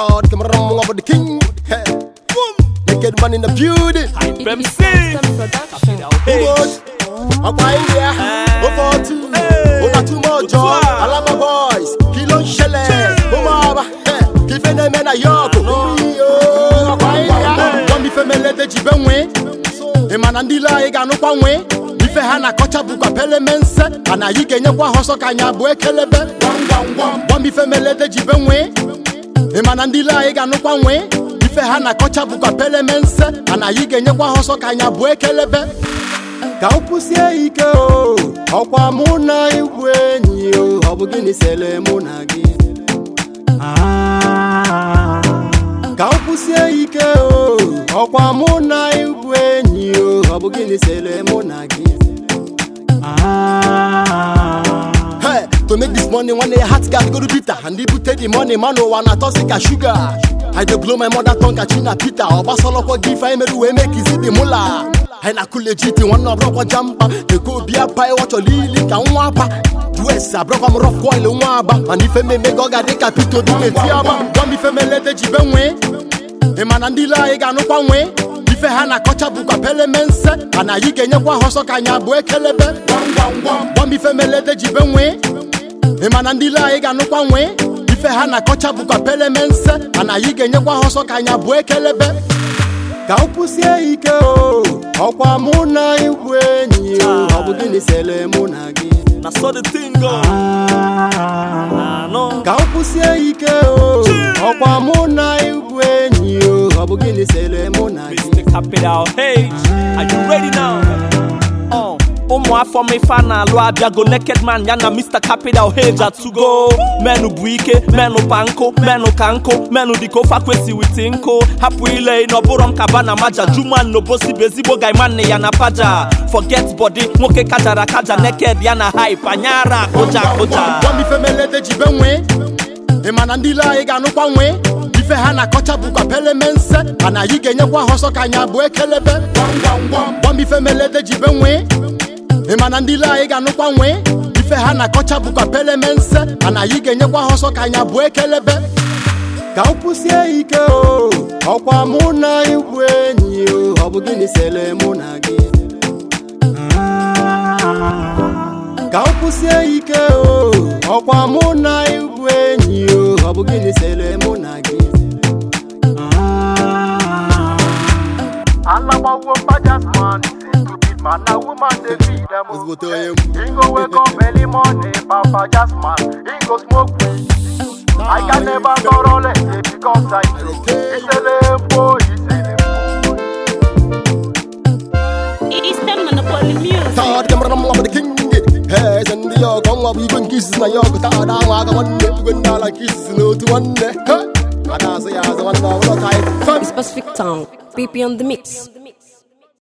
God, come around over the king. Hey. Naked man in the building. I'm fine there. Over too much joy. Alaba boys, Kilo Shelle, Omaba, give them men a yoko. I'm fine there. Don't be familiar with Jibenwe. Emanandila, I got no one way. If I had a cocha book of elements, and I get your Hosokanya Buekelebe. Don't be familiar with Jibenwe. Emanandila, I got no one way. If I had a cocha book of elements, and I get your Hosokanya Buekelebe. Kaupusia iko, okwa muna iwenyi o, obugini sele munagi. Kaupusia iko, okwa muna iwenyi o, obugini sele munagi. Hey, to make this money, one day heart got go to bitter, and they put the money, man, no one toxic sugar. I dey blow my mother tongue, China Peter. Obasolo ko give I me make easy the mula. And I could legit one of rock jumper. They go be a pie watch or lily can wapa. US a broke rough coil waba. And if I may make Oga de capito do it yaba. Don't be familiar with Jibenwe. Emanandila I got no one way. If I had a cocha book of elements, and I get your Hosokanya Buekelebe. Don't be familiar with Jibenwe. Emanandila I got no one way. If I had a cocha book of elements, and I get your Hosokanya Buekelebe. Kaupusia iko, okwa muna iwenyi o, obugini sele munagi. Na so the thing go. No. Kaupusia iko, okwa muna iwenyi o, obugini sele munagi. Mr. Capital H, are you ready now? Omo for me fana lo abia go naked man yana Mr. Capital H to go. Menu buike, menu panko, menu kanko, menu diko fakwesi witinko. Hapu ile no borom kabana maja juman no bosi bezibo guy man yana paja. Forget body, moke kajara kaja naked yana hype anyara koja. Don't be familiar with Jibenwe. Emanandila I got no one way. If I had a cocha book of elements, and I get your Hosokanya Buekelebe. Don't be familiar with Jibenwe. Emanandila I got no one way. If I had a cocha book of elements, and I get your Hosokanya Buekelebe. Kaupusia iko, okwa muna iwenyi o, obugini sele munagi. Kaupusia iko, okwa muna iwenyi o, obugini sele munagi. Alaba wumpa just man, to beat man, a woman they feed them. He go wake up early morning, Papa just man, he go smoke weed. I can never go it because I know he's a limbo, It's them monopoly music. God, come around over the king. Hey, send the yo, come up, even kisses na yo, ta da waga one day, to go like kisses no to one day. Huh? I say as one now, no time. Specific town, PP on the mix.